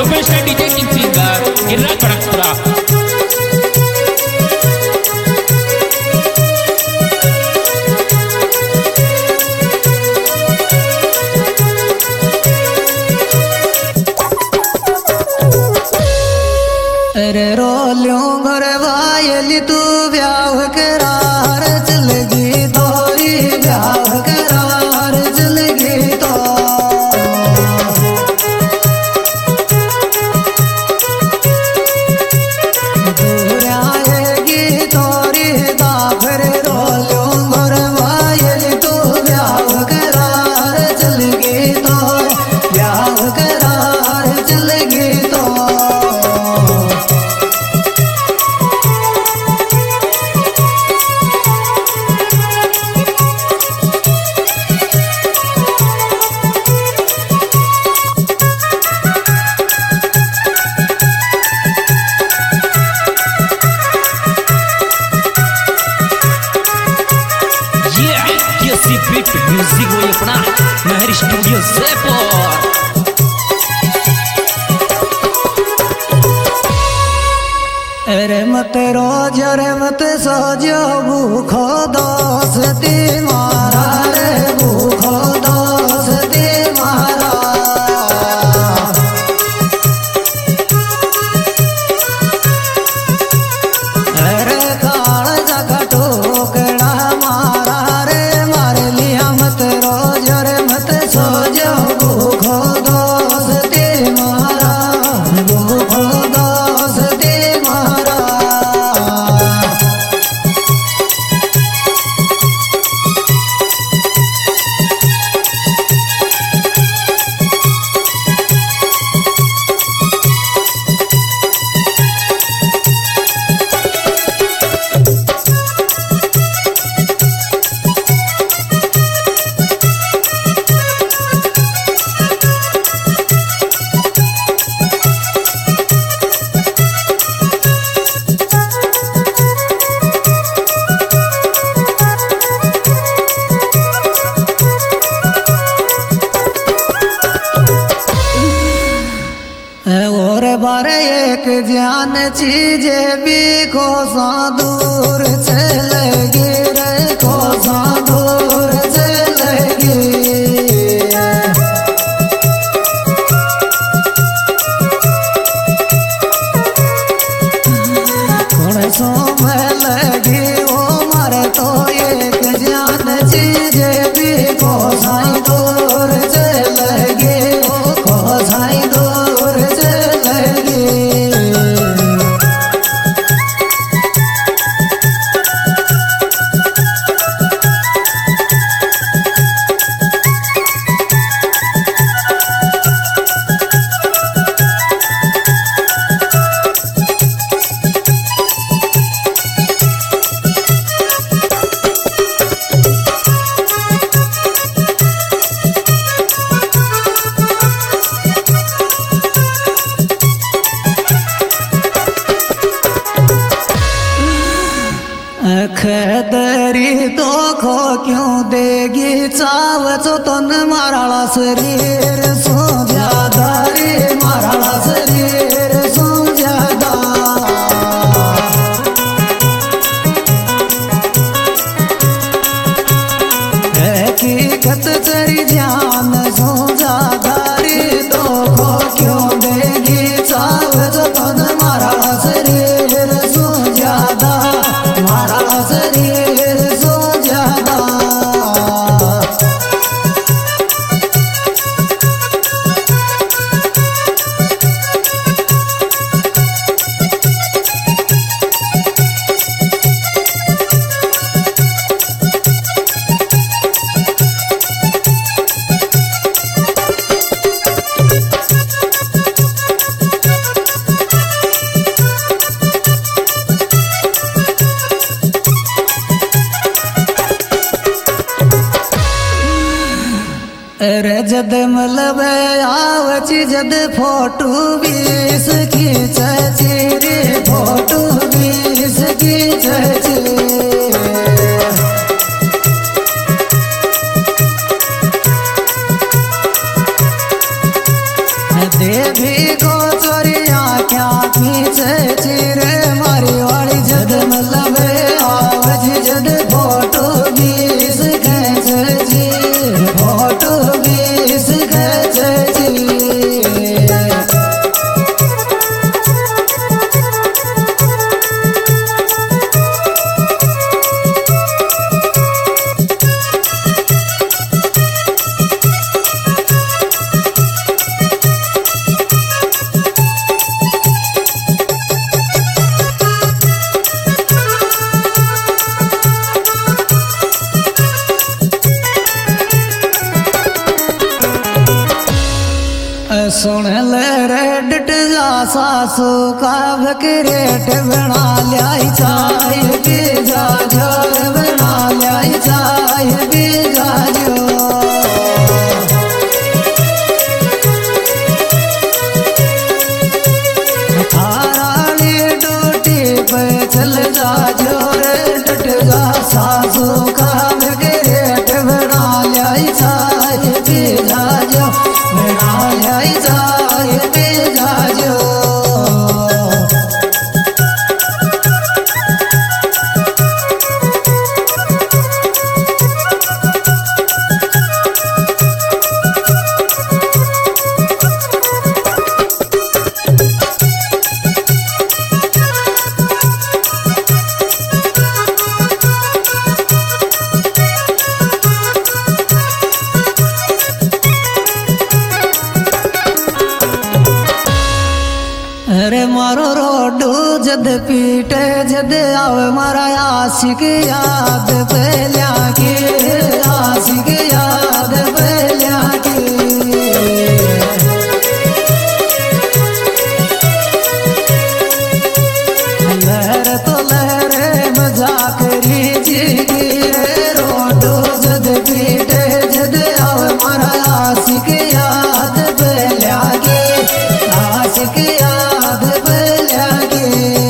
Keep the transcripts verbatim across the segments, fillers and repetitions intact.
Superstar DJ king singer Giriraj Badakpura. अरे रोलियों घर वायली तू ब्याह करार चलगी तोरी ब्याह करार चलगी तो दूर आएगी तोरी दाफर रोलियों घर वायली तू ब्याह करार चलगी तो ब्याह करार चलगी तो म्यूजिक वो अपना महर स्टूडियो जयपुर। अरे मत रोज रे मत सोजो भूखो दोस्ती मारा रे भूखो दोस्ती मारा। अरे काल जगा टोकड़ा मारा रे मारे लिया मत रोज रे मत सोजो भूखो दोस्ती मारा भूखो दोस्ती मारा। और बारे एक जान चीजे भी कोसा दूर चलेगी रे कोसा दूर चलेगी। कौन सो में लगी वो मारे तो एक जान चीजे भी कोसा दूर चलेगी कोसा दूर चलेगी। खदरी तो खो क्यों देगी चावचो तन माराला शरीर सो ज्यादा रे माराला शरीर सो ज्यादा। हकीकत चरी जान सो ज्यादा रे तो खो क्यों देगी चावचो तन माराला शरीर सो ज्यादा माराला शरीर सो ज्यादा। रे जद मतलब आवची जद फोटो बीस खींची रे फोटो बीस खींची। देवी को खींचे चिरे मारी वाली जद मतलब आवज जद फोटो बीस खींचे जी फोटो बीस खींचे जी सुन ले रे डटजा सासू का बकरेट बना लाई चाय बीजा जोर बना लाई चाय बीजा जो थाराली डूटी पे चल जा जोर डटजा सासू का बकरेट बना लाई चाय बीजा जो बना लाई चाय बीजा जो अरे मारो रोडू जद पीटे जद आवे मारा आशिक याद पहल्या की आशिक याद पहल्या की लहर तो लहरे मजाक रीजी की रोडू जद पीटे जद आवे मारा आशिक याद पहल्या की आशिक याद पहल्या की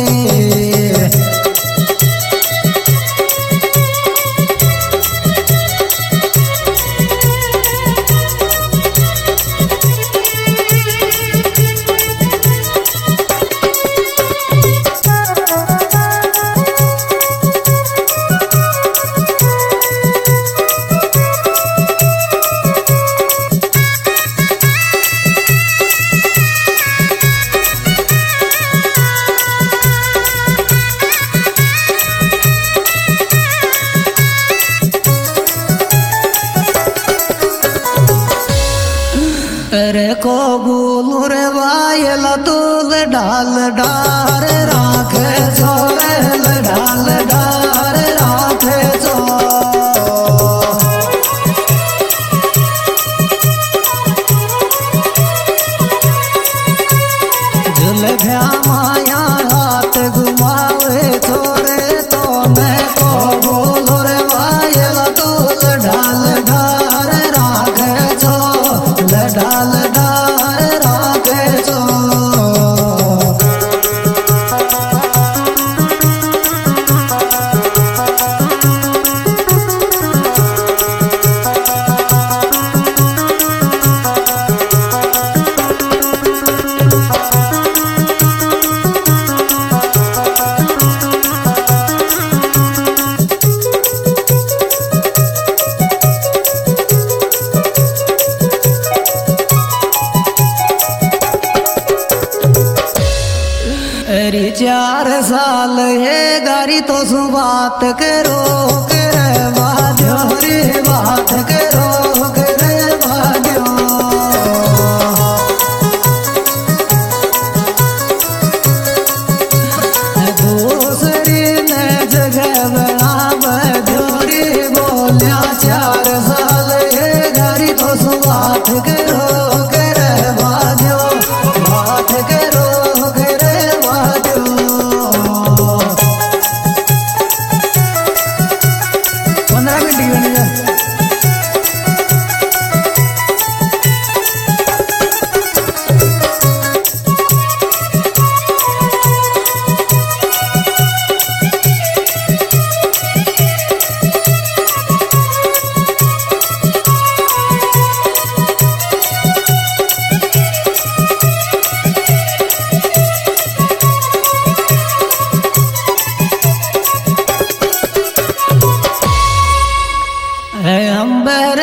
अरे को गुलू रे वायला तूल डाल डार राखे छोरे डाल डार राखे छो झुल भ्या माया हाथ घुमावे छोरे तो मैं को गुलू रे वायला तूल डाल डार राखे छो डाल डाल राखे छो अरे चार साल है गारी तो सु बात करो करे बाजो रे बात करो करे बाजो दूसरी ने जगह बना बजो रे बोलिया चार साल है गारी तो सु बात करो करे बाजो बात करो करे बाजो पंद्रह मिनट की बनी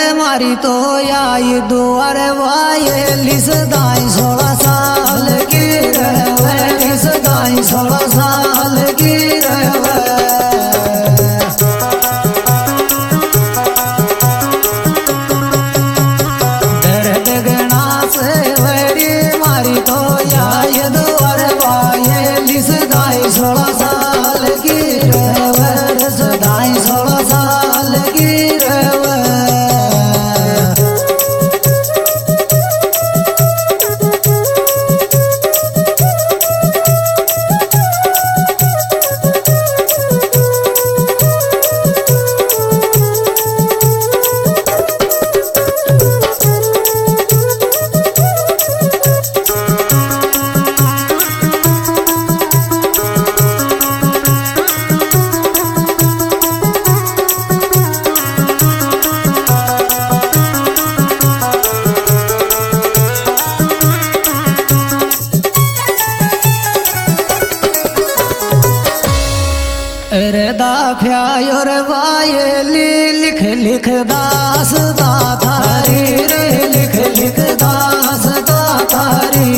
मारी तो आई दुआर वाये लिस दाई सोलह साल की रहे लिस दाई सोलह साल की रहे दर्द गणा से वरी मारी तो आई दुआर वाये लिस दाई सोलह साल की रहे लिस दाई सोलह साल की रहे रे दाफ्या और वायली लिख लिख दास दातारी रे लिख लिख दास दातारी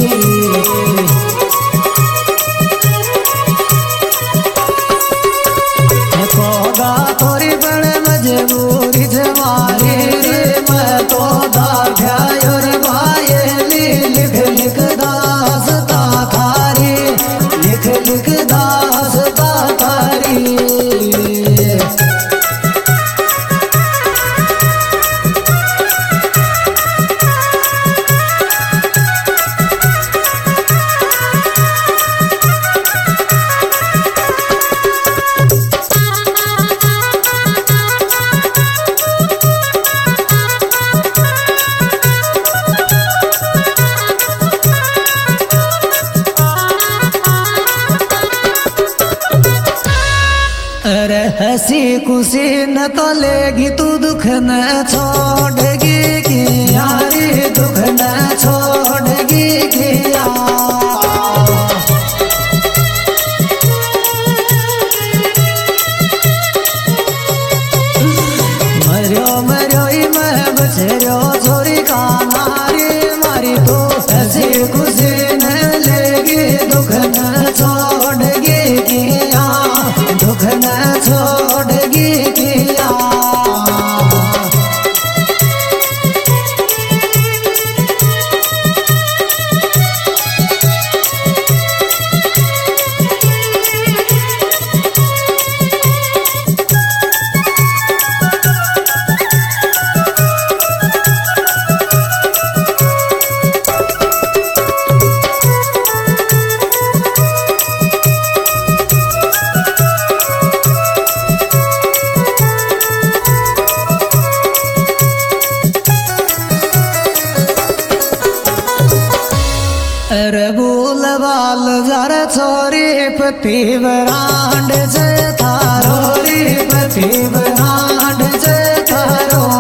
कोगा तोरी बड़े मजबूरी जमारी रे मैं तो दाफ्या और वायली लिख लिख दास दातारी लिख लिख दास दातारी अरे हसी खुशी न तो लेगी तू दुख न छोड़ेगी कि यारी दुख न छोड़ेगी कि मरियो मरियो ही मैं बचरियो छोरी का नारी मारी तो हसी खुशी न लेगी दुख न छोड़ेगी कि दुख न छोड़ेगी किया रबूल बाल जर छोरी पति बरांड जे थारो री पति बरांड जे थारो